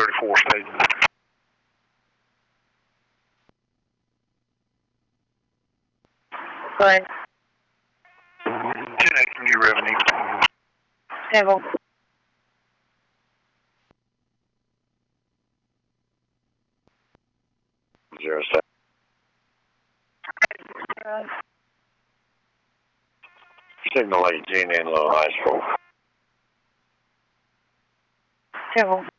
34 stages. Go ahead. 10-8 from you, revenue. Table. Zero 7. Signal 18 in low high school. Table.